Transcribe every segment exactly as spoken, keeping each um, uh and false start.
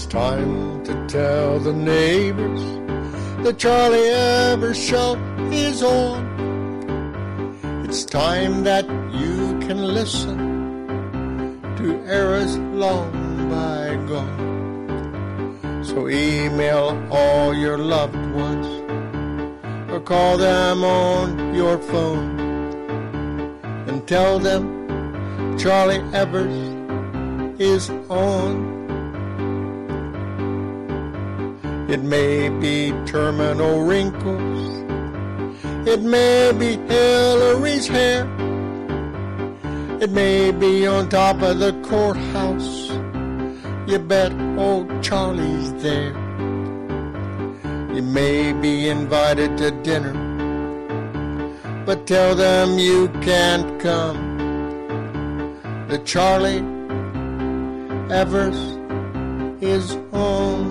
time to tell the neighbors that Charlie Evers show is on. It's time that you can listen to eras long bygone. So email all your loved ones or call them on your phone and tell them Charlie Evers is on. It may be terminal wrinkles, it may be Hillary's hair, it may be on top of the courthouse. You bet old Charlie's there. You may be invited to dinner, but tell them you can't come. The Charlie Evers is on.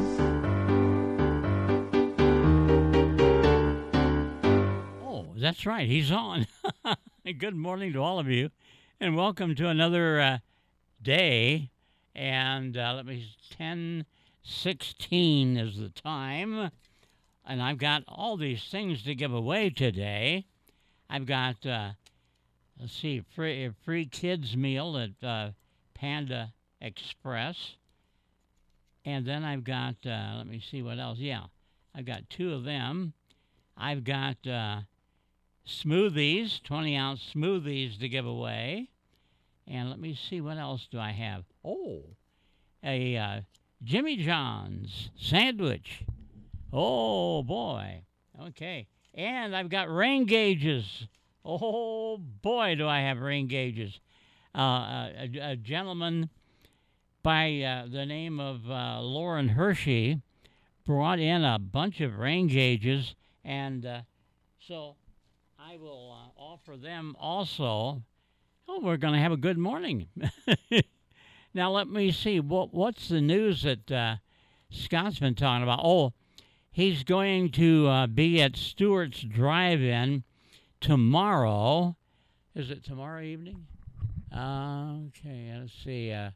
That's right, he's on. Good morning to all of you, and welcome to another uh, day. And uh, let me, ten sixteen is the time, and I've got all these things to give away today. I've got, uh, let's see, free, free kids meal at uh, Panda Express, and then I've got, uh, let me see what else. Yeah, I've got two of them. I've got Uh, smoothies, twenty-ounce smoothies to give away. And let me see, what else do I have? Oh, a uh, Jimmy John's sandwich. Oh, boy. Okay. And I've got rain gauges. Oh, boy, do I have rain gauges. Uh, a, a gentleman by uh, the name of uh, Lauren Hershey brought in a bunch of rain gauges, and uh, so I will uh, offer them also. Oh, we're going to have a good morning. Now, let me see. What What's the news that uh, Scott's been talking about? Oh, he's going to uh, be at Stewart's Drive-In tomorrow. Is it tomorrow evening? Uh, okay, let's see. Uh,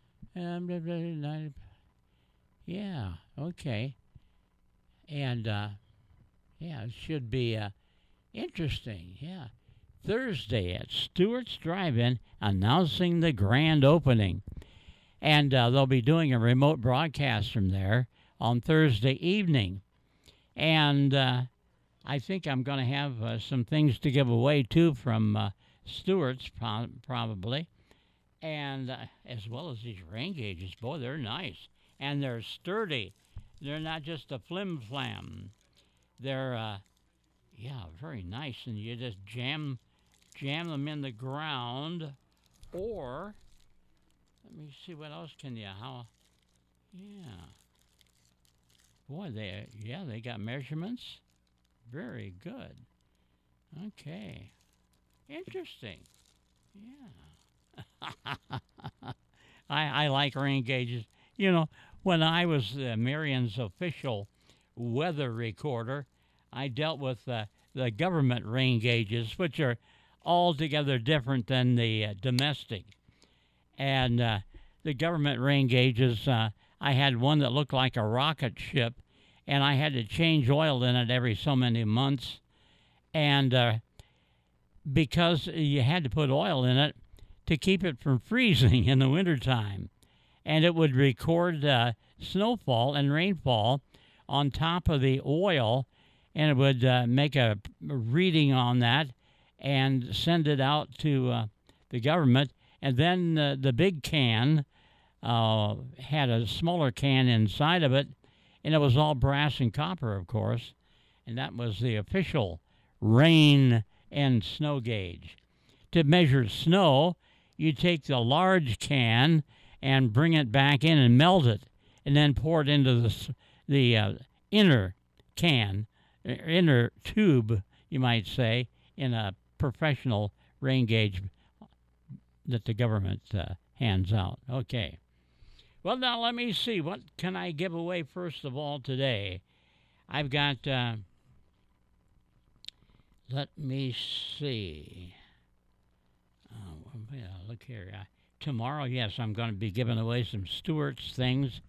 um, yeah, okay. And, uh, yeah, it should be Uh, interesting, yeah. Thursday at Stewart's Drive-In, announcing the grand opening. And uh, they'll be doing a remote broadcast from there on Thursday evening. And uh, I think I'm going to have uh, some things to give away, too, from uh, Stewart's, pro- probably. And uh, as well as these rain gauges. Boy, they're nice. And they're sturdy. They're not just a flim-flam. They're Uh, Yeah, very nice, and you just jam jam them in the ground, or, let me see, what else can you, how, yeah. Boy, they, yeah, they got measurements. Very good. Okay. Interesting. Yeah. I, I like rain gauges. You know, when I was uh, Marion's official weather recorder, I dealt with uh, the government rain gauges, which are altogether different than the uh, domestic. And uh, the government rain gauges, uh, I had one that looked like a rocket ship, and I had to change oil in it every so many months. And uh, because you had to put oil in it to keep it from freezing in the wintertime. And it would record uh, snowfall and rainfall on top of the oil, and it would uh, make a reading on that and send it out to uh, the government. And then uh, the big can uh, had a smaller can inside of it, and it was all brass and copper, of course. And that was the official rain and snow gauge. To measure snow, you take the large can and bring it back in and melt it, and then pour it into the, the uh, inner can, inner tube, you might say, in a professional rain gauge that the government uh, hands out. Okay. Well, now let me see. What can I give away first of all today? I've got, uh, let me see. Oh, yeah, look here. Uh, tomorrow, yes, I'm going to be giving away some Stewart's things.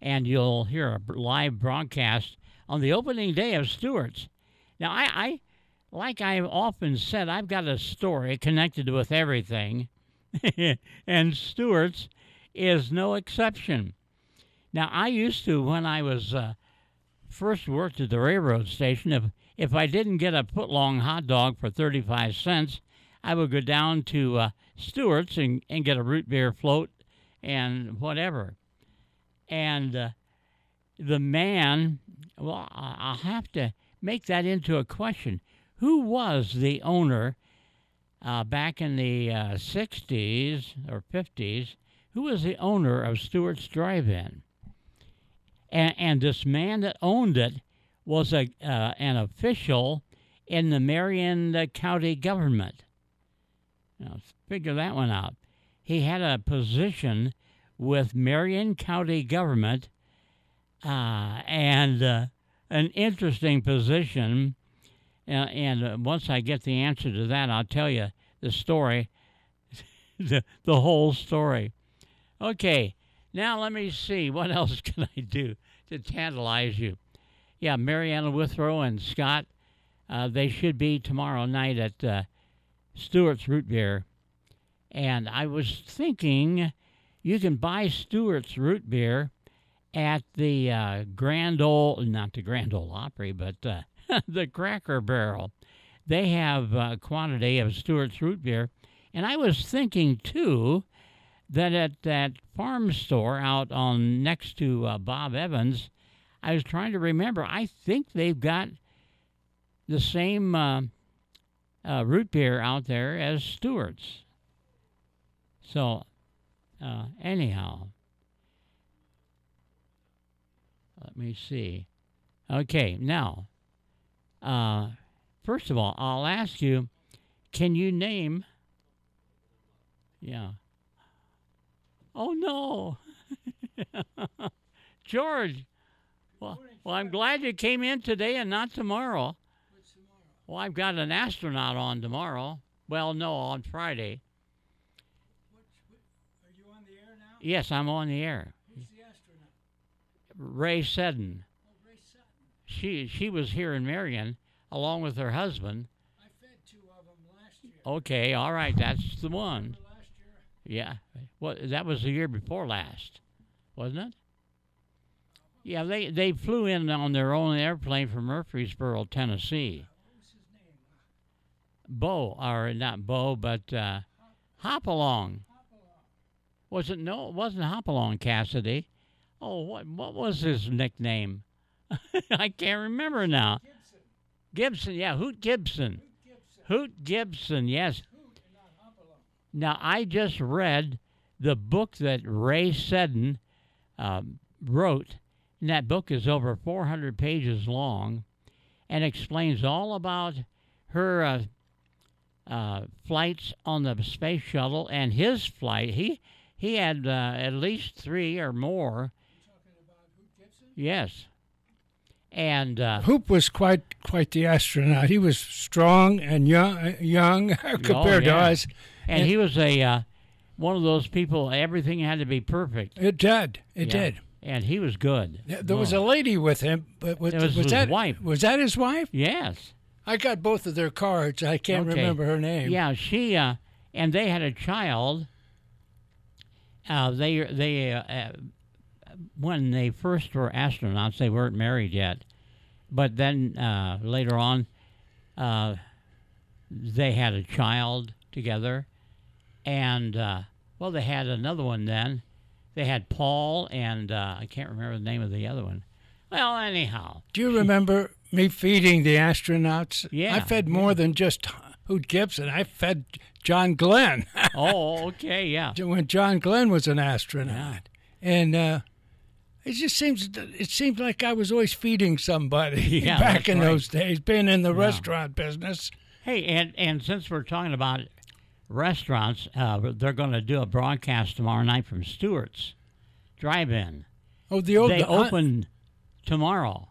and you'll hear a live broadcast on the opening day of Stewart's. Now, I, I like I've often said, I've got a story connected with everything, and Stewart's is no exception. Now, I used to, when I was uh, first worked at the railroad station, if, if I didn't get a foot-long hot dog for thirty-five cents, I would go down to uh, Stewart's and, and get a root beer float and whatever. And uh, the man, well, I'll have to make that into a question. Who was the owner uh, back in the uh, sixties or fifties? Who was the owner of Stewart's Drive-In? And, and this man that owned it was a uh, an official in the Marion uh, County government. Now, figure that one out. He had a position with Marion County government, uh, and uh, an interesting position. Uh, and uh, once I get the answer to that, I'll tell you the story, the, the whole story. Okay, now let me see. What else can I do to tantalize you? Yeah, Mariana Withrow and Scott, uh, they should be tomorrow night at uh, Stewart's Root Beer. And I was thinking you can buy Stewart's Root Beer at the uh, Grand Ole, not the Grand Ole Opry, but uh, the Cracker Barrel. They have a quantity of Stewart's Root Beer. And I was thinking, too, that at that farm store out on next to uh, Bob Evans, I was trying to remember, I think they've got the same uh, uh, root beer out there as Stewart's. So, uh, anyhow, let me see. Okay, now, uh, first of all, I'll ask you, can you name, yeah. Oh, no. George, well, well, I'm glad you came in today and not tomorrow. What's tomorrow? Well, I've got an astronaut on tomorrow. Well, no, on Friday. What's, what, are you on the air now? Yes, I'm on the air. Who's the astronaut? Ray Seddon. Oh, Ray Sutton. She she was here in Marion along with her husband. I fed two of them last year. Okay, all right, that's the one. Remember last year? Yeah, well, that was the year before last, wasn't it? Yeah, they, they flew in on their own airplane from Murfreesboro, Tennessee. What was his name? Bo, or not Bo, but uh, Hopalong. Hopalong. Was it? No, it wasn't Hopalong Cassidy. Oh, what what was his nickname? I can't remember now. Gibson. Gibson, yeah, Hoot Gibson. Hoot Gibson. Hoot Gibson, yes. Hoot and not Hopalong. Now, I just read the book that Ray Seddon um, wrote, and that book is over four hundred pages long and explains all about her uh, uh, flights on the space shuttle and his flight. He he had uh, at least three or more. You talking about Hoot Gibson? Yes. And uh, Hoop was quite quite the astronaut. He was strong and young, young compared yeah. to us. and And- he was a uh, one of those people, everything had to be perfect. It did. It Yeah. did. And he was good. There there was Oh. a lady with him, but was, It was his that wife. Was that his wife? Yes. I got both of their cards. I can't Okay. remember her name. Yeah, she uh, and they had a child. Uh, they they uh, uh, when they first were astronauts, they weren't married yet, but then uh, later on, uh, they had a child together, and uh, well, they had another one then. They had Paul, and uh, I can't remember the name of the other one. Well, anyhow. Do you remember me feeding the astronauts? Yeah. I fed more than just Hoot Gibson. I fed John Glenn Oh, okay, yeah. when John Glenn was an astronaut, and uh, it just seems it seemed like I was always feeding somebody Yeah, back that's in right. those days. Being in the Yeah. restaurant business. Hey, and, and since we're talking about restaurants, uh, they're going to do a broadcast tomorrow night from Stewart's Drive-In. Oh, the old They the, uh, open tomorrow.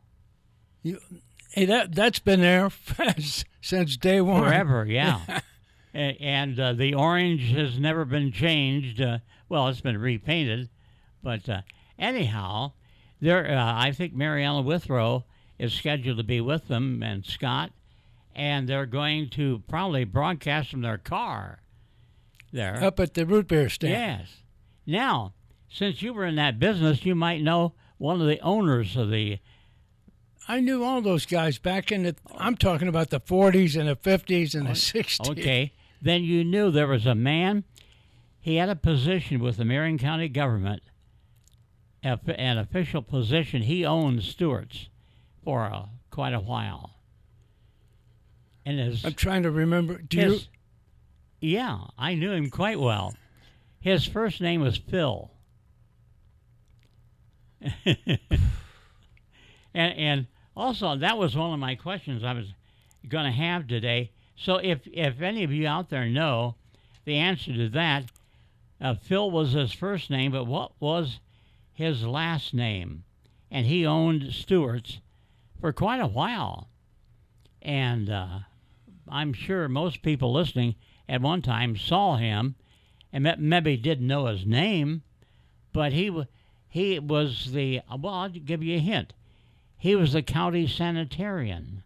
Hey, that that's been there since day one. Forever, yeah. A- and uh, the orange has never been changed. Uh, well, it's been repainted. But uh, anyhow, There, uh, I think Mariella Withrow is scheduled to be with them, and Scott, and they're going to probably broadcast from their car there. Up at the root beer stand. Yes. Now, since you were in that business, you might know one of the owners of the. I knew all those guys back in the. I'm talking about the forties and the fifties and the sixties. Okay. Then you knew there was a man. He had a position with the Marion County government, a- an official position. He owned Stewart's for uh, quite a while. And his, I'm trying to remember. Do you? his, yeah, I knew him quite well. His first name was Phil. and and also, that was one of my questions I was going to have today. So if, if any of you out there know the answer to that, uh, Phil was his first name, but what was his last name? And he owned Stewart's for quite a while. And uh, I'm sure most people listening at one time saw him and maybe didn't know his name, but he, he was the, well, I'll give you a hint. He was the county sanitarian.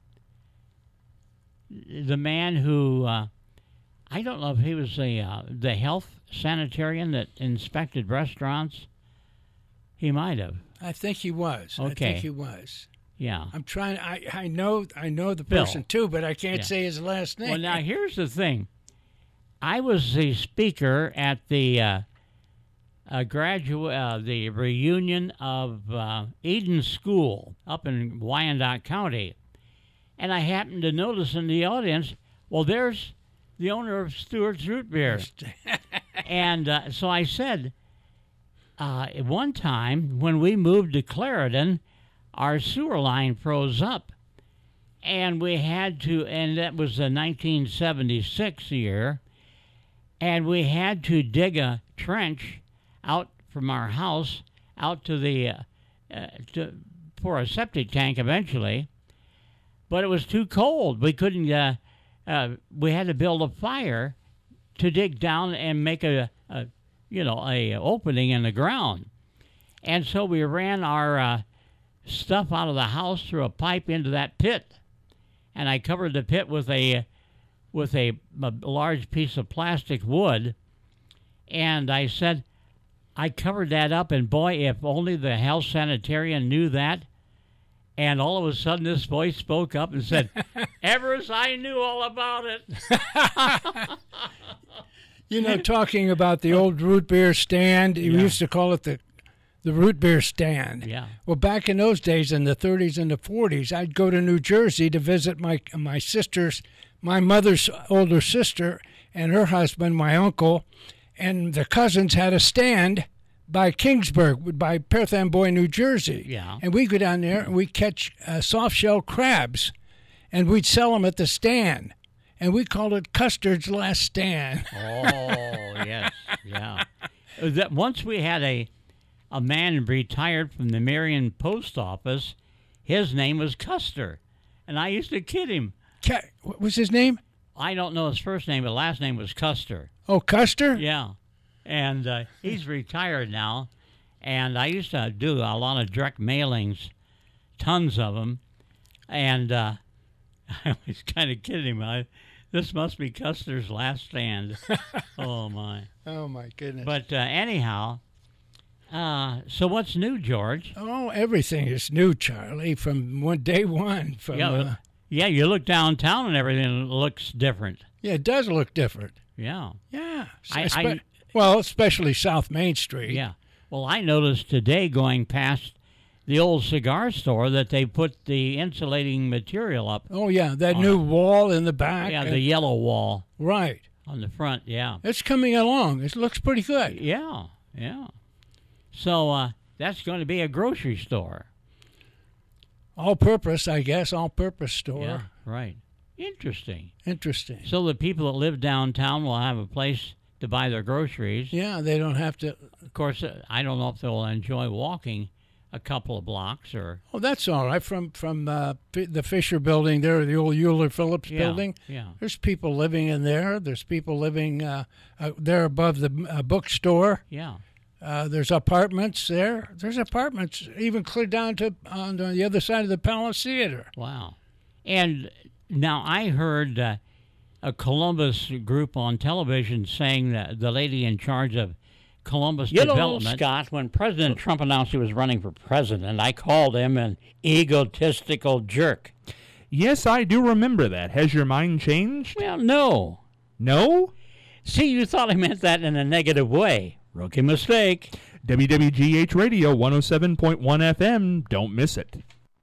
The man who, uh, I don't know if he was the uh, the health sanitarian that inspected restaurants. He might have. I think he was. I Okay. think he was. Yeah. I'm trying. I I know I know the Bill. person too, but I can't Yeah. say his last name. Well, now here's the thing. I was the speaker at the uh, uh, graduate, uh, the reunion of uh, Eden School up in Wyandotte County. And I happened to notice in the audience, well, there's the owner of Stewart's Root Beer. and uh, so I said, uh, at one time when we moved to Clarendon, our sewer line froze up. And we had to, and that was the nineteen seventy-six year, and we had to dig a trench out from our house out to the, uh, uh, to, for a septic tank eventually. But it was too cold. We couldn't, uh, uh, we had to build a fire to dig down and make a, a you know, a opening in the ground. And so we ran our uh, stuff out of the house through a pipe into that pit. And I covered the pit with a, with a, a large piece of plastic wood. And I said, I covered that up, and boy, if only the health sanitarian knew that. And all of a sudden, this voice spoke up and said, ever as I knew all about it. You know, talking about the old root beer stand, Yeah. we used to call it the the root beer stand. Yeah. Well, back in those days, in the thirties and the forties, I'd go to New Jersey to visit my my sister's, my mother's older sister and her husband, my uncle, and the cousins had a stand by Kingsburg, by Perth Amboy, New Jersey. Yeah. And we'd go down there and we'd catch uh, soft-shell crabs, and we'd sell them at the stand. And we called it Custard's Last Stand. Oh, yes, yeah. That once we had a a man retired from the Marion Post Office. His name was Custer, and I used to kid him. Ca- what was his name? I don't know his first name, but last name was Custer. Oh, Custer? Yeah, and uh, he's retired now. And I used to do a lot of direct mailings, tons of them, and uh, I was kind of kidding him. I, this must be Custer's Last Stand. Oh my! Oh, my goodness. But uh, anyhow, uh, so what's new, George? Oh, everything is new, Charlie, from one day one. From Yeah, uh, yeah, you look downtown and everything looks different. yeah, it does look different. Yeah, Yeah. I- Espe- I- well, especially South Main Street. yeah. Well, I noticed today going past the old cigar store that they put the insulating material up. Oh, yeah, that On new it. wall in the back. Yeah, and- the yellow wall right. on the front. Yeah, It's coming along. It looks pretty good. yeah, yeah. So uh, that's going to be a grocery store. All-purpose, I guess, all-purpose store. Yeah, right. Interesting. Interesting. So the people that live downtown will have a place to buy their groceries. Yeah, they don't have to. Of course, uh, I don't know if they'll enjoy walking a couple of blocks or Oh, that's all right. From from uh, F- the Fisher Building there, the old Euler Phillips yeah, Building. Yeah. There's people living in there. There's people living uh, uh, there above the uh, bookstore. Yeah. Uh, there's apartments there. There's apartments even clear down to on the other side of the Palace Theater. Wow. And now I heard uh, a Columbus group on television saying that the lady in charge of Columbus You know, Development. Scott, when President Trump announced he was running for president, I called him an egotistical jerk. Yes, I do remember that. Has your mind changed? Well, no. No? See, you thought I meant that in a negative way. Rookie mistake. W W G H Radio one oh seven point one F M. Don't miss it.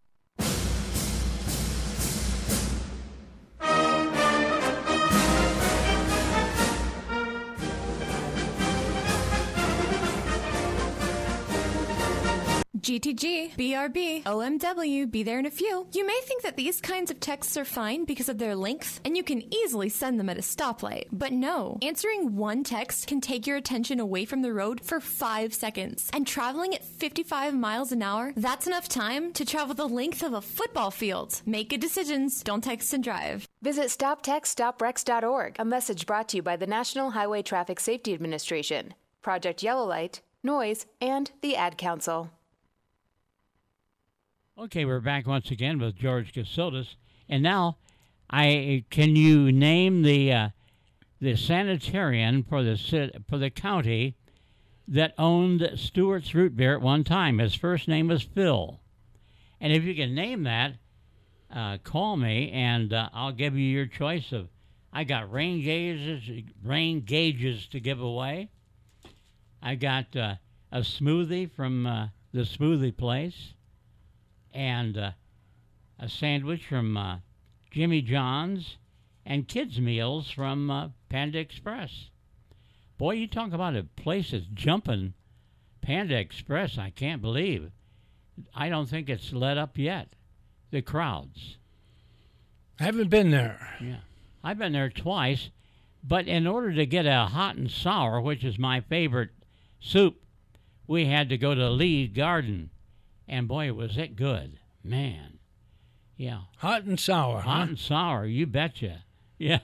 G T G, B R B, O M W, be there in a few. You may think that these kinds of texts are fine because of their length, and you can easily send them at a stoplight. But no, answering one text can take your attention away from the road for five seconds. And traveling at fifty-five miles an hour, that's enough time to travel the length of a football field. Make good decisions. Don't text and drive. Visit stop text stop wrecks dot org. A message brought to you by the National Highway Traffic Safety Administration, Project Yellow Light, Noise, and the Ad Council. Okay, we're back once again with George Casildas, and now, I can you name the uh, the sanitarian for the cit- for the county that owned Stewart's Root Beer at one time? His first name was Phil, and if you can name that, uh, call me and uh, I'll give you your choice of. I got rain gauges, rain gauges to give away. I got uh, a smoothie from uh, the smoothie place. And uh, a sandwich from uh, Jimmy John's, and kids' meals from uh, Panda Express. Boy, you talk about a place that's jumping. Panda Express, I can't believe. I don't think it's let up yet. The crowds. I haven't been there. Yeah, I've been there twice, but in order to get a hot and sour, which is my favorite soup, we had to go to Lee Garden. And boy, was it good. Man. Yeah. Hot and sour, Hot huh? and sour, you betcha. Yeah.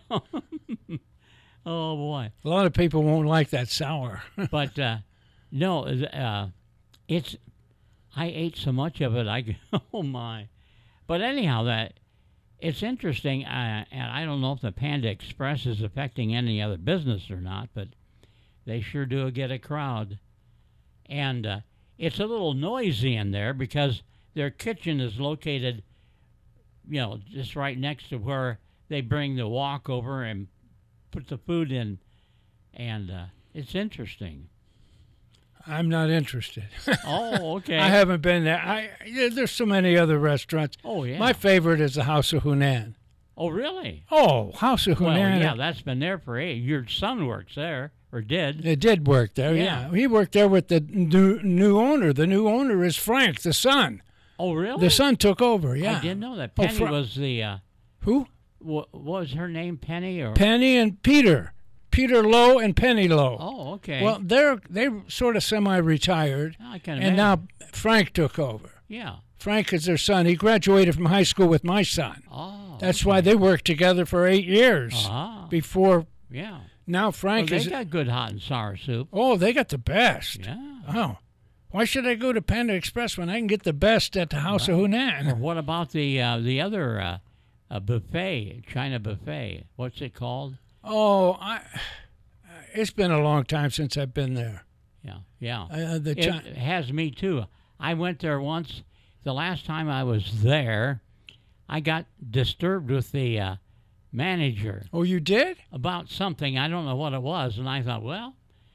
Oh, boy. A lot of people won't like that sour. But, uh, no, uh, it's, I ate so much of it, I, oh, my. But anyhow, that it's interesting, uh, and I don't know if the Panda Express is affecting any other business or not, but they sure do get a crowd. And, uh, it's a little noisy in there because their kitchen is located, you know, just right next to where they bring the wok over and put the food in. And uh, it's interesting. I'm not interested. Oh, okay. I haven't been there. I yeah, there's so many other restaurants. Oh, yeah. My favorite is the House of Hunan. Oh, really? Oh, House of Well, Hunan. yeah, that's been there for eight. Your son works there, or did. It did work there, yeah. Yeah. He worked there with the new, new owner. The new owner is Frank, the son. Oh, really? The son took over, yeah. I didn't know that. Oh, Penny Fra- was the, uh, Who? what, what was her name, Penny? or Penny and Peter. Peter Lowe and Penny Lowe. Oh, okay. Well, they're they sort of semi-retired, I can and imagine. now Frank took over. Yeah. Frank is their son. He graduated from high school with my son. Oh. That's why they worked together for eight years Ah. before. Yeah. Now Well, Frank they is. got good hot and sour soup. Oh, they got the best. Yeah. Oh, why should I go to Panda Express when I can get the best at the House of Or Hunan? what about the uh, the other uh, uh, buffet, China buffet? What's it called? Oh, I. It's been a long time since I've been there. Yeah, yeah. Uh, the it Chi- has me too. I went there once. The last time I was there, I got disturbed with the uh, manager Oh, you did? about something. I don't know what it was, and I thought, well,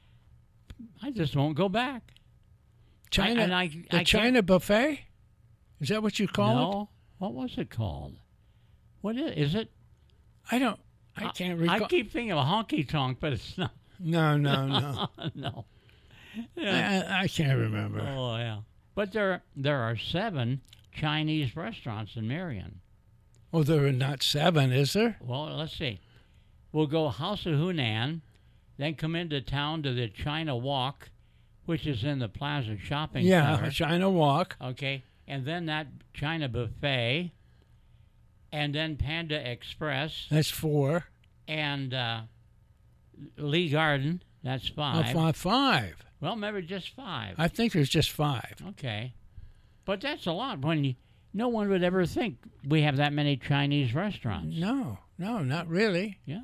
I just won't go back. China. I, and I, the I can't- China buffet? Is that what you call it? No, what was it called? What is, is it? I don't. I can't recall. I keep thinking of a honky tonk, but it's not. No, no, no. No. I, I, I can't remember. Oh yeah, but there there are seven Chinese restaurants in Marion. Oh, there are not seven, is there? Well, let's see. We'll go House of Hunan, then come into town to the China Walk, which is in the Plaza Shopping Yeah, Center. China Walk. Okay, and then that China Buffet, and then Panda Express, That's four. and uh, Lee Garden, That's Oh, five. five. Five. Well, maybe just five. I think there's just five. Okay. But that's a lot when you, no one would ever think we have that many Chinese restaurants. No, no, not really. Yeah.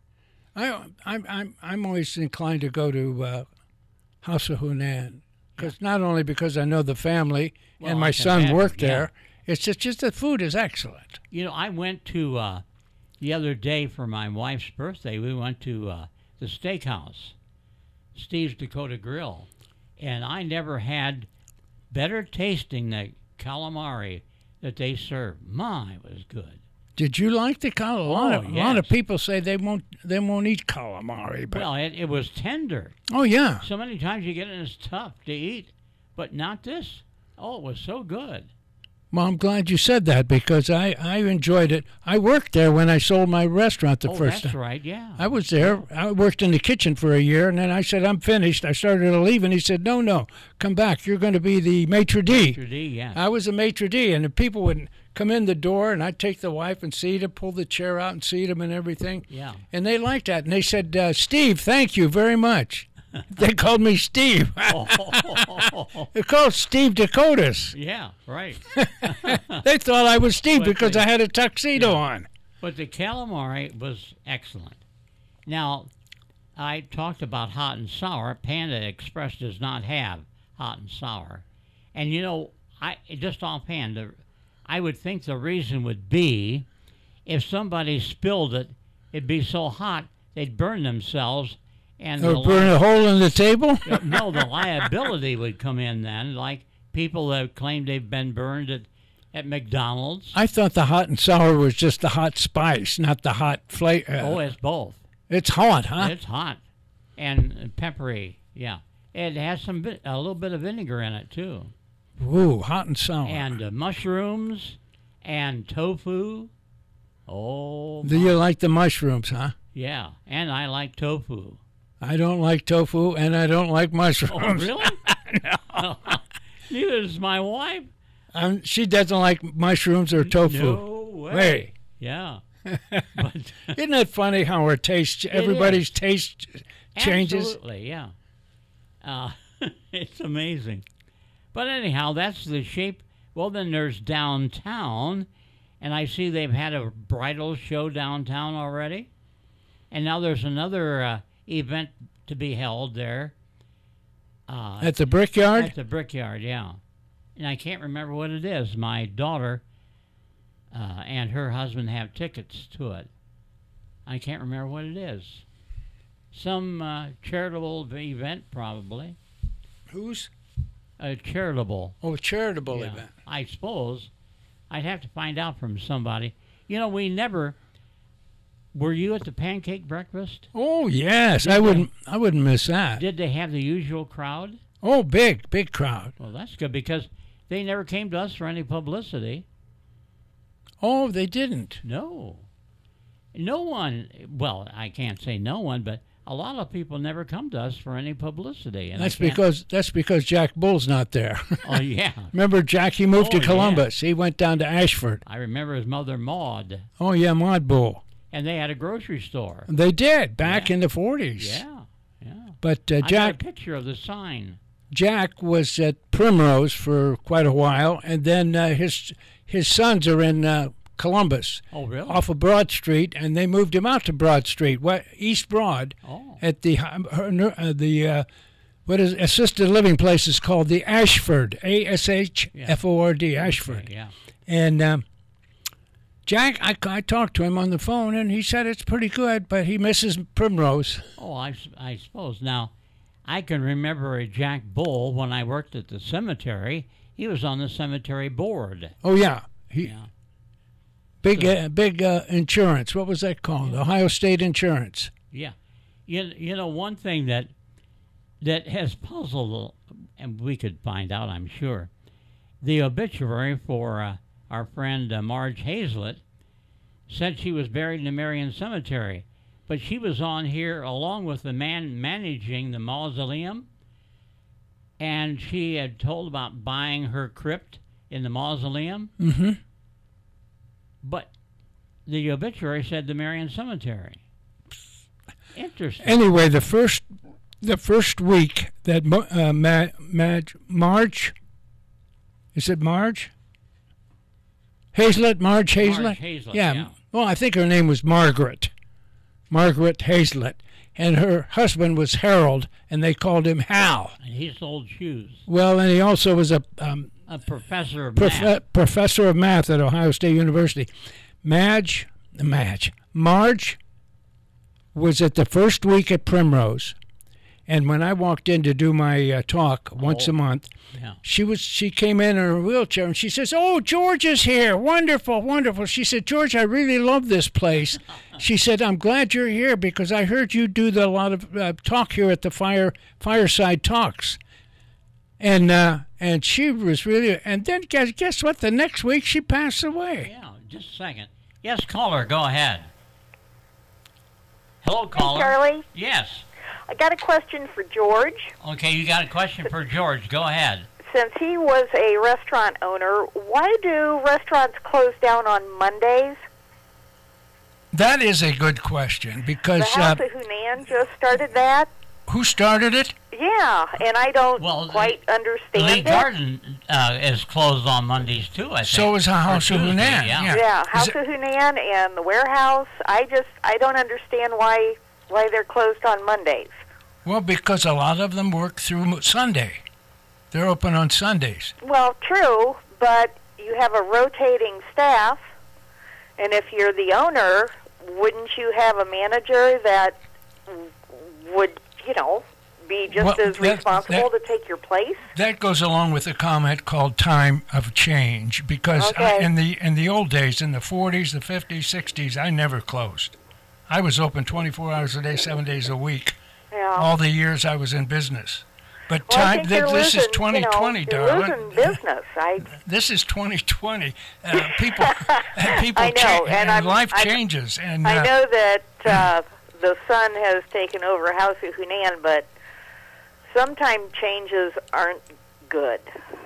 I, I'm, I'm, I'm always inclined to go to uh, House of Hunan, because not only because I know the family Well, and I my can son imagine, worked yeah. there. It's just, just the food is excellent. You know, I went to, uh, the other day for my wife's birthday, we went to uh, the steakhouse, Steve's Dakota Grill, and I never had better tasting the calamari that they serve. My, it was good. Did you like the calamari? A lot, Oh, of, a lot of yes. people say they won't they won't eat calamari, but Well, it, it was tender. oh yeah, So many times you get it and it's tough to eat, but not this. Oh, it was so good. well I'm glad you said that because I, I enjoyed it. I worked there when I sold my restaurant the oh, first that's time. right, yeah. I was there. I worked in the kitchen for a year, and then I said I'm finished. I started to leave, and he said, "No, no, come back. You're going to be the maitre d'." Maitre d', yeah. I was a maitre d', and the people would come in the door, and I'd take the wife and seat him, pull the chair out and seat him and everything. Yeah. And they liked that. And they said, uh, Steve, thank you very much. They called me Steve. Oh, They're called Steve Dakotas. yeah, right. They thought I was Steve But because they- I had a tuxedo Yeah. on. But the calamari was excellent. Now, I talked about hot and sour. Panda Express does not have hot and sour. And, you know, I just offhand, the- I would think the reason would be if somebody spilled it, it'd be so hot they'd burn themselves. And the Or burn a hole in the table? li- no, the liability would come in then, like people that claim they've been burned at, at McDonald's. I thought the hot and sour was just the hot spice, not the hot flavor. Uh, oh, it's both. it's hot, huh? It's hot and peppery. Yeah, it has some bit, a little bit of vinegar in it too, Ooh, hot and sour. and uh, mushrooms and tofu. Oh, Do you like the mushrooms, huh? yeah, and I like tofu. I don't like tofu, and I don't like mushrooms. Oh, really? no. Neither does my wife. Um, she doesn't like mushrooms or tofu. No way. Way. Yeah. But Isn't it funny how our taste, everybody's taste changes? absolutely, yeah. Uh, it's amazing. But anyhow, that's the shape. Well, then there's downtown, and I see they've had a bridal show downtown already. And now there's another uh, event to be held there. Uh, At the Brickyard? At the Brickyard, yeah. And I can't remember what it is. My daughter uh, and her husband have tickets to it. I can't remember what it is. Some uh, charitable event, probably. Who's? A charitable. Oh, charitable yeah, event. I suppose. I'd have to find out from somebody. You know, we never... Were you at the pancake breakfast? Oh yes, Did I they- wouldn't. I wouldn't miss that. Did they have the usual crowd? Oh, big, big crowd. Well, that's good because they never came to us for any publicity. Oh, they didn't. No. No one, well, I can't say no one, but a lot of people never come to us for any publicity. And I That's can't- because that's because Jack Bull's not there. Oh, yeah. Remember, Jack? He moved Oh, to Columbus. He went down to Ashford. I remember his mother, Maud, Oh yeah, Maud Bull. and they had a grocery store. They did back Yeah. in the forties. Yeah, yeah. But uh, I got a Jack picture of the sign. Jack was at Primrose for quite a while, and then uh, his his sons are in uh, Columbus, Oh, really? off of Broad Street, and they moved him out to Broad Street, what, East Broad, Oh. at the uh, the uh, what is assisted living place is called the Ashford, A S H F O R D, Ashford. Okay, yeah. And um, Jack, I, I talked to him on the phone, and he said it's pretty good, but he misses Primrose. Oh, I, s- I suppose. Now, I can remember a Jack Bull when I worked at the cemetery. He was on the cemetery board. Oh yeah, he Yeah. big So- uh, big uh, insurance. What was that called? Ohio State Insurance. Yeah. You, you know, one thing that that has puzzled, and we could find out, I'm sure, the obituary for uh, our friend uh, Marge Hazlett said she was buried in the Marion Cemetery, but she was on here along with the man managing the mausoleum, and she had told about buying her crypt in the mausoleum, Mm-hmm. but the obituary said the Marion Cemetery. Interesting. Anyway, the first the first week that Mo- uh, Ma- Madge, Marge, is it Marge? Hazlett, Marge Hazlett? Marge Hazlett, yeah. yeah. Well, I think her name was Margaret. Margaret Hazlett. And her husband was Harold, and they called him Hal. And he sold shoes. Well, and he also was a um, A professor of prof- math. professor of math at Ohio State University. Madge, Madge, Marge was at the first week at Primrose, and when I walked in to do my uh, talk once Oh. a month, Yeah. she was she came in in her wheelchair and she says, "Oh, George is here! Wonderful, wonderful." She said, "George, I really love this place." She said, "I'm glad you're here because I heard you do the, a lot of uh, talk here at the fire fireside talks." And uh, and she was really, and then guess guess what? The next week she passed away. Yeah, just a second. Yes, caller, go ahead. Hello, caller. Charlie, Yes. I got a question for George. Okay, you got a question for George. Go ahead. Since he was a restaurant owner, why do restaurants close down on Mondays? That is a good question The because uh, House of Hunan just started that. who started it? Yeah, and I don't Well, quite The understand Lee it. Garden uh, is closed on Mondays, too, I think. So is the Or House of Tuesday, Hunan, Yeah. yeah. Yeah, House it- of Hunan and the warehouse. I just I don't understand why why they're closed on Mondays. Well, because a lot of them work through Sunday. They're open on Sundays. Well, true, but you have a rotating staff, and if you're the owner, wouldn't you have a manager that would, you know, be just Well, as that- responsible that- to take your place? That goes along with a comment called time of change because I, Okay. in the in the old days, in the forties, the fifties, sixties, I never closed. I was open twenty-four hours a day, seven days a week, Yeah. all the years I was in business. But well, I time, think th- you're this losing, is twenty twenty, you know, darling. You're losing business. I This is twenty twenty. Uh, people, people, I know, cha- and I'm- life I'm- changes, and I uh, know that uh, the son has taken over House of Hunan, but sometimes changes aren't good.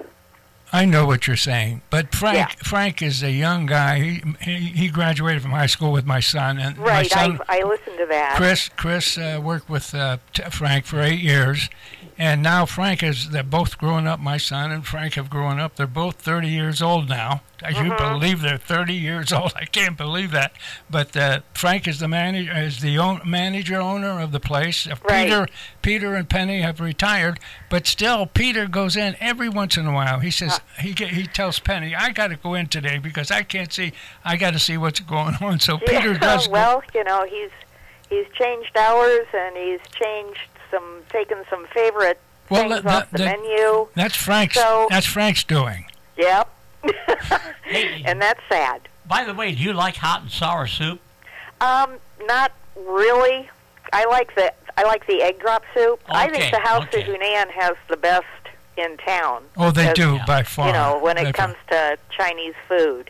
I know what you're saying. But Frank, Yeah. Frank is a young guy. He, he he graduated from high school with my son, and my Right, son, I, I listened to that. Chris, Chris uh, worked with uh, t- Frank for eight years, and now Frank is. They're both growing up. My son and Frank have grown up. They're both thirty years old now. I Mm-hmm. you believe they're thirty years old? I can't believe that. But uh, Frank is the manager, is the own, manager owner of the place. Uh, Right. Peter, Peter and Penny have retired, but still Peter goes in every once in a while. He says he ge- he tells Penny, "I got to go in today because I can't see. I got to see what's going on." So Peter Yeah, does. go- well, you know, he's he's changed hours and he's changed some, taken some favorite Well, things that- off that- the that- menu. That's Frank's. So- that's Frank's doing. Yep. Hey. And that's sad. By the way, do you like hot and sour soup? Um, not really. I like the I like the egg drop soup. I Okay, think the House okay. of Hunan has the best in town. Oh, they As- do yeah. by far. You know, when By it far. comes to Chinese food.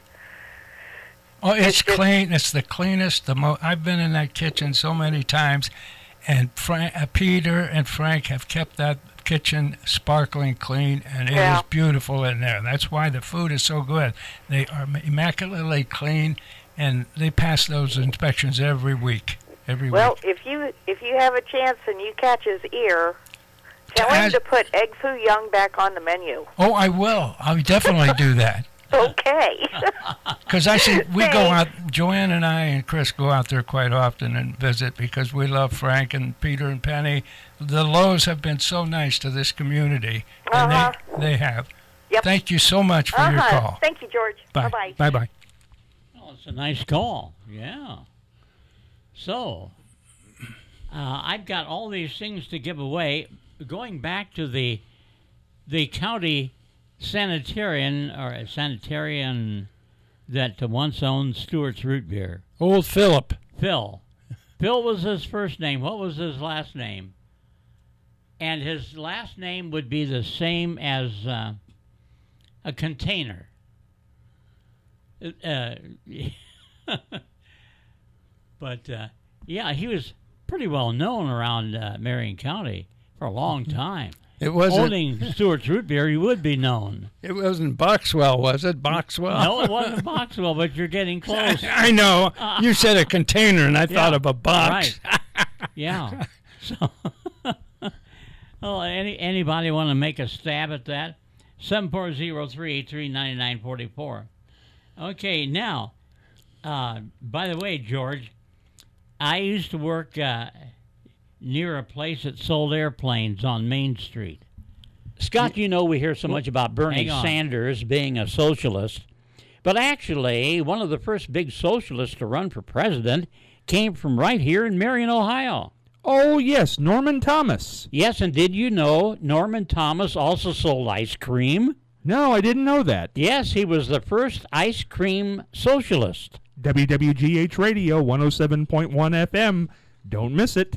Oh, it's, It's just- clean. It's the cleanest. The mo- I've been in that kitchen so many times, and Frank, uh, Peter and Frank have kept that kitchen sparkling clean, and it is Yeah. beautiful in there. That's why the food is so good. They are immaculately clean, and they pass those inspections every week. Every Well, week. if you if you have a chance and you catch his ear, tell him As- to put egg foo young back on the menu. Oh, I will. I'll definitely do that. Okay. Because I see we go out, Thanks. Joanne and I and Chris go out there quite often and visit because we love Frank and Peter and Penny. The Lowe's have been so nice to this community, and Uh-huh. they they have. Yep. Thank you so much for your Uh-huh. call. Thank you, George. Bye. Bye-bye. Bye bye. Oh, it's a nice call. Yeah. So, uh, I've got all these things to give away. Going back to the the county sanitarian or sanitarian that once owned Stewart's Root Beer, Old Philip. Phil. Phil was his first name. What was his last name? And his last name would be the same as uh, a container. Uh, but uh, yeah, he was pretty well known around uh, Marion County for a long time. It wasn't. Owning Stewart's Root Beer, he would be known. It wasn't Boxwell, was it? Boxwell. No, it wasn't Boxwell, but you're getting close. I know. You said a container, and I thought Yeah, of a box. Right. Yeah. So, Well, any anybody want to make a stab at that? seven four zero, three eight three, nine nine four four. Okay, now, uh, by the way, George, I used to work uh, near a place that sold airplanes on Main Street. Scott, you know we hear so much about Bernie Hang on. Sanders being a socialist, but actually one of the first big socialists to run for president came from right here in Marion, Ohio. Oh, yes, Norman Thomas. Yes, and did you know Norman Thomas also sold ice cream? No, I didn't know that. Yes, he was the first ice cream socialist. W W G H Radio one oh seven point one F M. Don't miss it.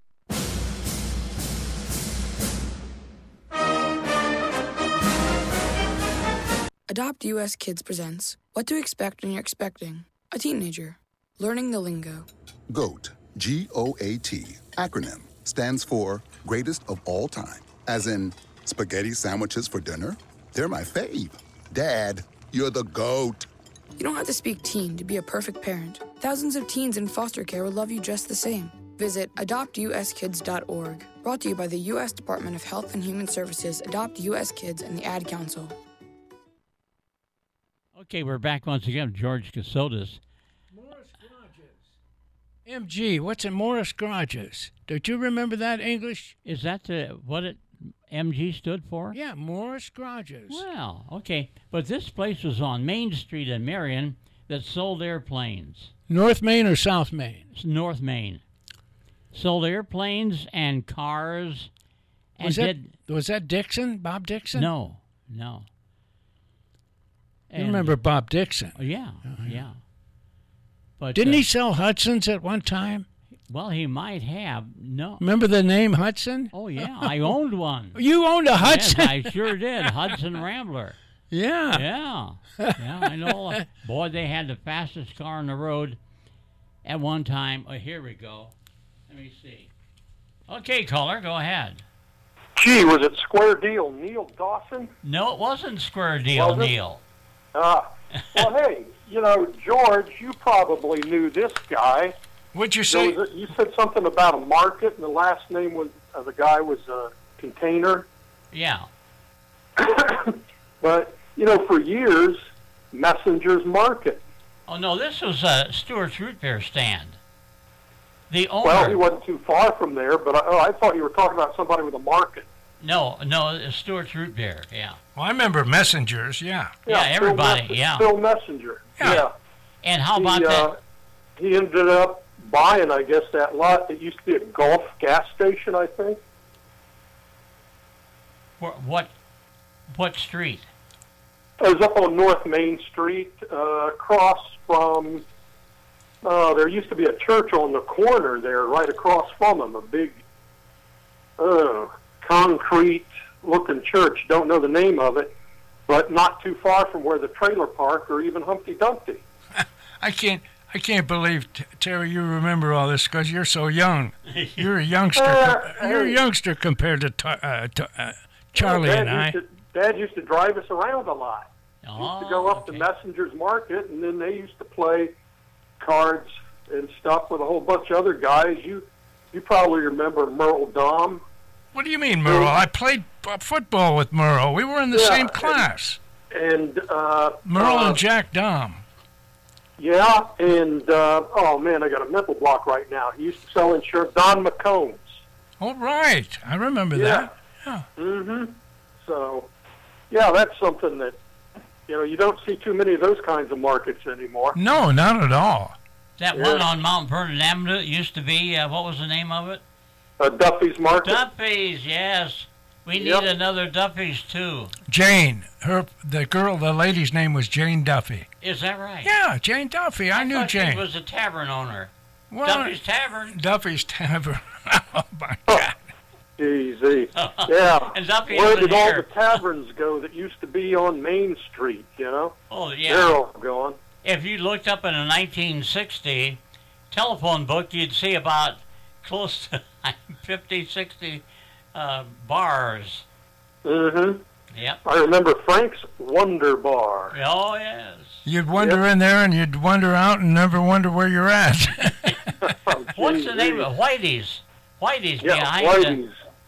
Adopt U S Kids presents What to Expect When You're Expecting a Teenager. Learning the Lingo. GOAT, G O A T, acronym, stands for Greatest of All Time. As in, spaghetti sandwiches for dinner? They're my fave. Dad, you're the GOAT. You don't have to speak teen to be a perfect parent. Thousands of teens in foster care will love you just the same. Visit adopt u s kids dot org. Brought to you by the U S Department of Health and Human Services, Adopt U S Kids, and the Ad Council. Okay, we're back once again with George Casotis. Morris Garages. M G, what's in Morris Garages? Don't you remember that English? Is that the, what it M G stood for? Yeah, Morris Garages. Well, okay. But this place was on Main Street in Marion that sold airplanes. North Main or South Main? It's North Main. Sold airplanes and cars. And Was that, did, was that Dixon? Bob Dixon? No, no. You remember Bob Dixon? Oh, yeah, uh, yeah. But Didn't uh, he sell Hudson's at one time? Well, he might have. No. Remember the name Hudson? Oh, yeah. I owned one. You owned a Hudson? Yes, I sure did. Hudson Rambler. Yeah. Yeah. Yeah, I know. Boy, they had the fastest car on the road at one time. Oh, here we go. Let me see. Okay, caller, go ahead. Gee, was it Square Deal Neil Dawson? No, it wasn't Square Deal Was it? Neil. Ah. Well, hey, you know, George, you probably knew this guy. What'd you There say? was a- you said something about a market, and the last name was uh, the guy was a container. Yeah. But, you know, for years, Messenger's Market. Oh, no, this was uh, Stewart's Root Beer stand. The owner. Well, he wasn't too far from there, but I, oh, I thought you were talking about somebody with a market. No, no, it's Stewart's Root Beer, yeah. Well, I remember Messengers, yeah. Yeah, Phil everybody, Mes- yeah. Phil Messenger. Yeah. Yeah. And how about he, uh, that? He ended up buying, I guess, that lot that used to be a Gulf gas station, I think. Wh- What, what street? It was up on North Main Street, uh, across from, uh, there used to be a church on the corner there, right across from him, a big, uh, concrete-looking church. Don't know the name of it, but not too far from where the trailer park or even Humpty Dumpty. I can't I can't believe, T- Terry, you remember all this because you're so young. You're a youngster. Uh, com- you're a hey. youngster compared to, t- uh, to uh, Charlie Dad and I. used to, Dad used to drive us around a lot. Oh, used to go up okay. to Messenger's Market, and then they used to play cards and stuff with a whole bunch of other guys. You you probably remember Merle Dom. What do you mean, Merle? I played uh, football with Merle. We were in the Yeah, same and- class. And uh, Merle uh, and Jack Dom. Yeah, and uh, oh man, I got a mental block right now. He used to sell insurance. Don McCombs. All right. I remember Yeah. that. Yeah. Mm-hmm. So, yeah, that's something that you know you don't see too many of those kinds of markets anymore. No, not at all. That Yeah. one on Mount Vernon Avenue it used to be, uh, what was the name of it? Uh, Duffy's Market. Duffy's, yes. We need Yep. another Duffy's, too. Jane. Her, the girl, the lady's name was Jane Duffy. Is that right? Yeah, Jane Duffy. I, knew thought Jane. She was a tavern owner. Well, Duffy's Tavern. Duffy's Tavern. Oh, my God. Easy. Yeah. And Duffy Where isn't did all here. the taverns go that used to be on Main Street, you know? Oh, yeah. They're all gone. If you looked up in a nineteen sixty telephone book, you'd see about close to fifty, sixty uh, bars. Mm-hmm. Yep. I remember Frank's Wonder Bar. Oh, yes. You'd wander in there and you'd wander out and never wonder where you're at. What's the name of it? Whitey's. Whitey's Yeah, behind Whitey's. the,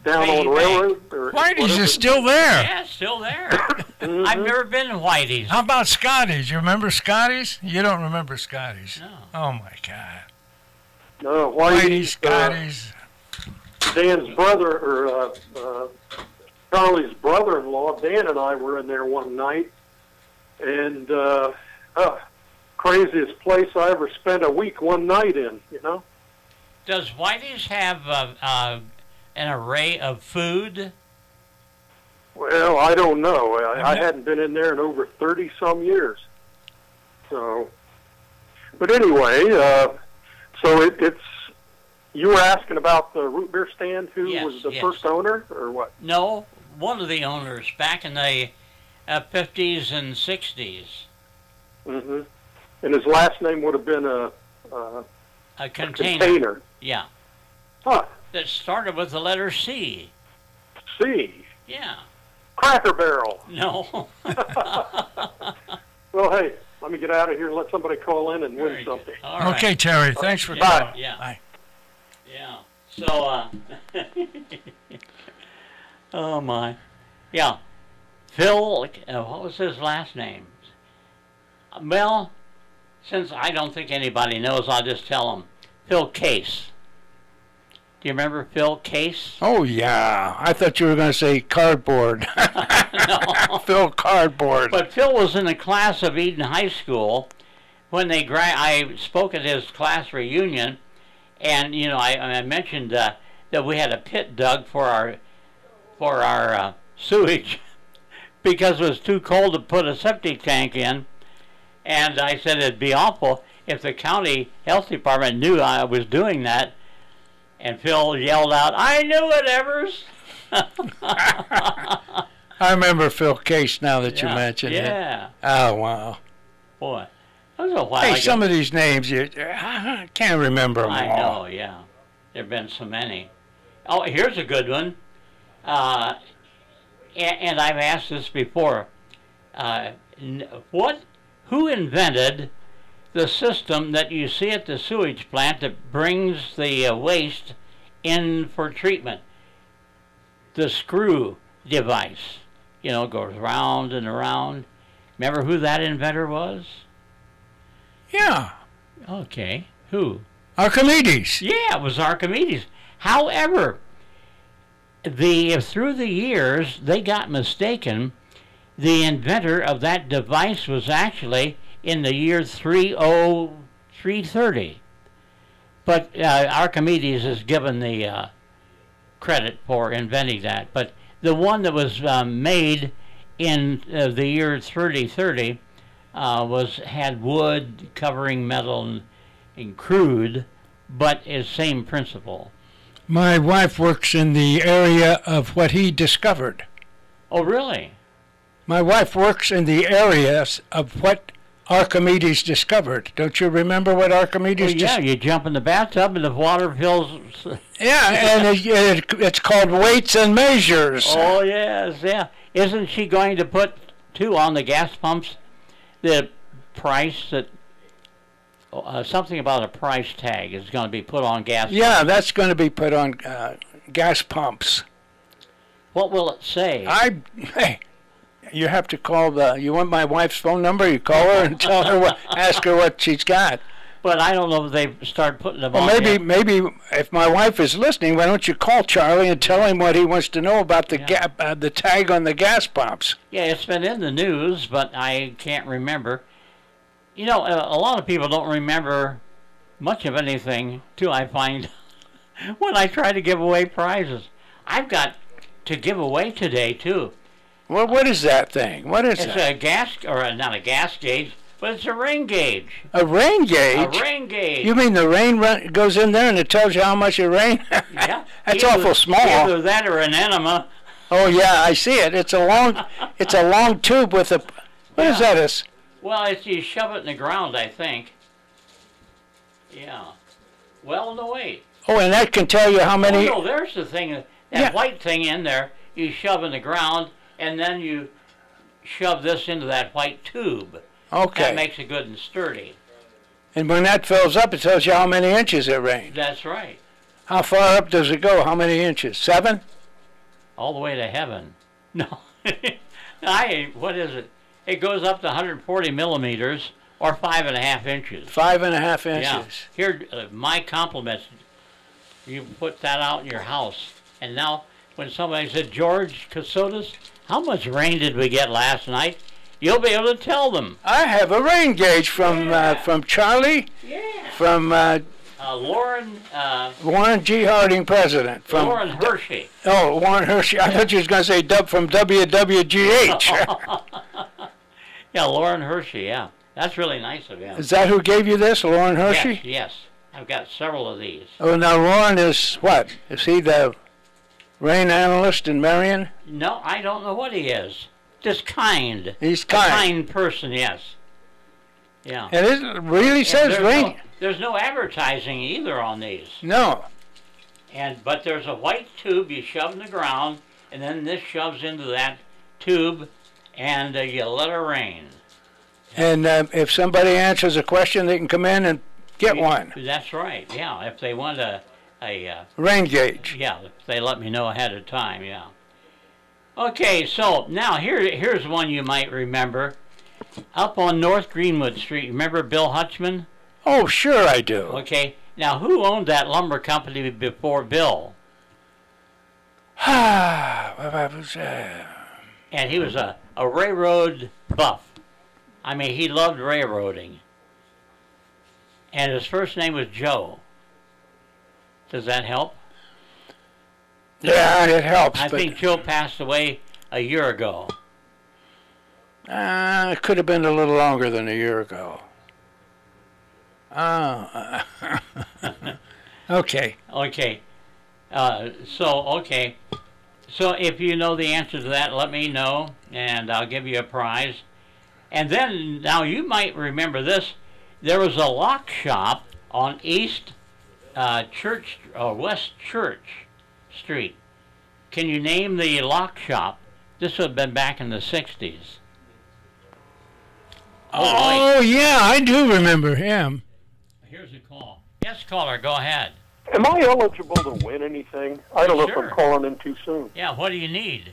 down Piggy on Bank. Railroad. Or Whitey's whatever. is still there. Yeah, it's still there. I've never been to Whitey's. How about Scotty's? You remember Scotty's? You don't remember Scotty's. No. Oh, my God. No, Whitey's, Whitey's. Uh, Scotty's. Dan's brother, or uh, uh, Charlie's brother-in-law, Dan and I were in there one night, and uh, uh, craziest place I ever spent a week, one night in, you know? Does Whitey's have uh, uh, an array of food? Well, I don't know. I, I hadn't been in there in over thirty-some years. So, but anyway, uh, so it, it's, you were asking about the root beer stand, who Yes, was the yes. first owner, or what? No, one of the owners back in the uh, fifties and sixties. hmm And his last name would have been a, a, A a container. container. Yeah. Huh. That started with the letter C. C. Yeah. Cracker Barrel. No. Well, hey, let me get out of here and let somebody call in and win Very something. good. All right. Okay, Terry. Thanks for Yeah, calling. Yeah. Bye. Yeah. So, uh, oh my. Yeah. Phil, uh, what was his last name? Well, since I don't think anybody knows, I'll just tell them. Phil Case. Do you remember Phil Case? Oh, yeah. I thought you were going to say cardboard. No. Phil Cardboard. But Phil was in a class of Eden High School when they gra- I spoke at his class reunion, and you know I, I mentioned uh, that we had a pit dug for our for our uh, sewage because it was too cold to put a septic tank in, and I said it'd be awful if the county health department knew I was doing that. And Phil yelled out, "I knew it, Evers!" I remember Phil Case now that Yeah, you mentioned it. yeah. Oh, wow. Boy, that was a while Hey, ago. some of these names, you I can't remember them I all. know, yeah. There have been so many. Oh, here's a good one. Uh, and, and I've asked this before. Uh, n- what? Who invented the system that you see at the sewage plant that brings the uh, waste in for treatment? The screw device. You know, goes round and around. Remember who that inventor was? Yeah. Okay. Who? Archimedes. Yeah, it was Archimedes. However, the through the years they got mistaken. The inventor of that device was actually in the year three oh three thirty. But uh, Archimedes is given the uh, credit for inventing that. But the one that was um, made in uh, the year thirty thirty uh, was had wood covering metal and, and crude, but is same principle. My wife works in the area of what he discovered. Oh, really? My wife works in the areas of what Archimedes discovered. Don't you remember what Archimedes Well, yeah, dis- you jump in the bathtub and the water fills. Yeah, and it, it, it's called weights and measures. Oh, yes, yeah. Isn't she going to put, too, on the gas pumps, the price that, uh, something about a price tag is going to be put on gas Yeah, pumps? that's going to be put on uh, gas pumps. What will it say? I, hey, you have to call the, you want my wife's phone number? You call her and tell her what, ask her what she's got. But I don't know if they start putting them Well, on maybe, yet. maybe if my wife is listening, why don't you call Charlie and tell him what he wants to know about the Yeah. ga- uh, the tag on the gas pumps? Yeah, it's been in the news, but I can't remember. You know, a, a lot of people don't remember much of anything, too, I find, when I try to give away prizes. I've got to give away today, too. Well, what is that thing? What is It's that? a gas, or a, not a gas gauge, but it's a rain gauge. A rain gauge? A rain gauge. You mean the rain run, goes in there and it tells you how much it rained? Yeah. That's Either- awful small. Either that or an enema. Oh yeah, I see it. It's a long, it's a long tube with a. What is Yeah. that? Is Well, it's you shove it in the ground, I think. Yeah. Well, no, wait. oh, and that can tell you how many. Oh, no, there's the thing. That Yeah. white thing in there, you shove in the ground, and then you shove this into that white tube. Okay. That makes it good and sturdy. And when that fills up, it tells you how many inches it rained. That's right. How far up does it go? How many inches? Seven? all the way to heaven. No, I what is it? It goes up to one hundred forty millimeters or five and a half inches. Five and a half inches. Yeah. Here, uh, my compliments. You put that out in your house, and now when somebody said, George Casotis, how much rain did we get last night? You'll be able to tell them. I have a rain gauge from Yeah. uh, from Charlie, Yeah. from uh, Uh, Lauren. Uh, Warren G. Harding, president. From Lauren Hershey. Oh, Warren Hershey. I thought you was going to say dub from W W G H. Yeah, Lauren Hershey. Yeah, that's really nice of him. Is that who gave you this, Lauren Hershey? Yes, yes. I've got several of these. Oh, now Lauren is what? Is he the rain analyst in Marion? No, I don't know what he is. Just kind. He's A kind. kind person, yes. Yeah. And it really And says there's rain. No, there's no advertising either on these. No. And but there's a white tube you shove in the ground, and then this shoves into that tube, and uh, you let it rain. And uh, if somebody answers a question, they can come in and get one. That's right. Yeah, if they want a a uh, Rain gauge. yeah, if they let me know ahead of time. Yeah. Okay, so now here here's one you might remember. Up on North Greenwood Street, remember Bill Hutchman? Oh, sure I do. Okay. Now, who owned that lumber company before Bill? Ah, what was that? And he was a, a railroad buff. I mean, he loved railroading. And his first name was Joe. Does that help? Yeah, it helps. I but, think Joe passed away a year ago. Uh, it could have been a little longer than a year ago. Oh. Okay. Okay. Uh, so, okay. So if you know the answer to that, let me know, and I'll give you a prize. And then, now you might remember this. There was a lock shop on East uh, Church, or West Church Street. Can you name the lock shop? This would have been back in the sixties. Oh, oh yeah, I do remember him. Here's a call. Yes, caller, go ahead. Am I eligible to win anything? I don't know Sure. if I'm calling in too soon. Yeah, what do you need?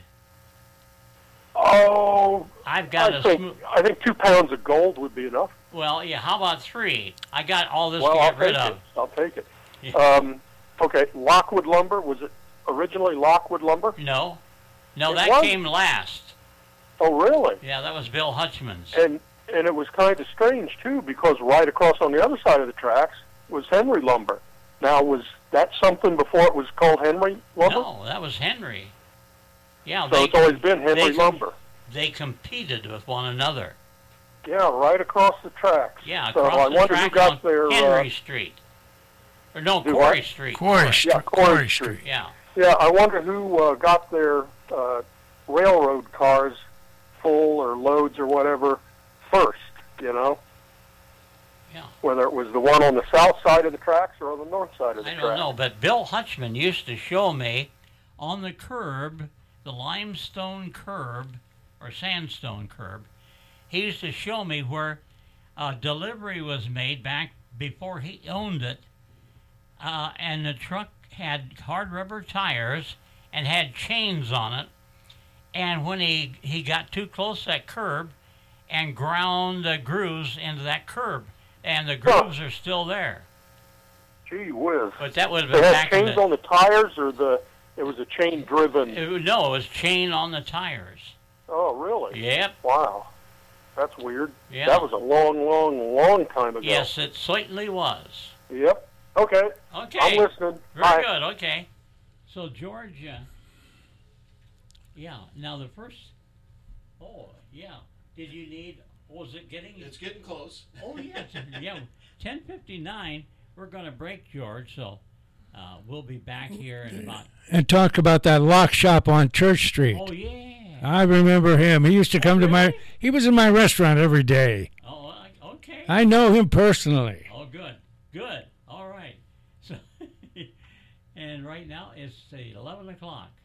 Oh, I've got I a think smooth... I think two pounds of gold would be enough. Well, yeah, how about three? I got all this well, to I'll get rid take of. it. I'll take it. Yeah. Um, okay, Lockwood Lumber, was it originally Lockwood Lumber? No. No, It that was? came last. Oh, really? Yeah, that was Bill Hutchman's. And and it was kind of strange too, because right across on the other side of the tracks was Henry Lumber. Now, was that something before it was called Henry Lumber? No, that was Henry. Yeah, So they, it's always been Henry they, Lumber. They competed with one another. Yeah, right across the tracks. Yeah, so across I the wonder who track got on their Henry uh, Street. Or no, Do Corey what? Street. Corey, Str- Yeah, Corey Corey Street. Street. Yeah. Yeah, I wonder who uh, got their uh, railroad cars full or loads or whatever first, you know? Yeah. Whether it was the one on the south side of the tracks or on the north side of the I tracks. don't know, but Bill Hutchman used to show me on the curb, the limestone curb, or sandstone curb, he used to show me where a delivery was made back before he owned it, uh, and the truck had hard rubber tires and had chains on it, and when he, he got too close to that curb and ground the grooves into that curb, and the grooves are still there. Gee whiz. But that would have They been had back in chains the... on the tires, or the it was a chain-driven... It, no, it was chain on the tires. Oh, really? Yep. Wow. That's weird. Yeah. That was a long, long, long time ago. Yes, it certainly was. Yep. Okay. Okay. I'm listening. Very Bye. good. Okay. So, George, uh, yeah, now the first, oh, yeah. Did you need, was it getting? It's getting close. Oh, yes. Yeah. ten fifty-nine, we're going to break, George, so uh, we'll be back here in about. And talk about that lock shop on Church Street. Oh, yeah. I remember him. He used to come to my, he was in my restaurant every day. Oh, uh, okay. I know him personally. Oh, good. Good. All right. So, and right now it's eleven o'clock.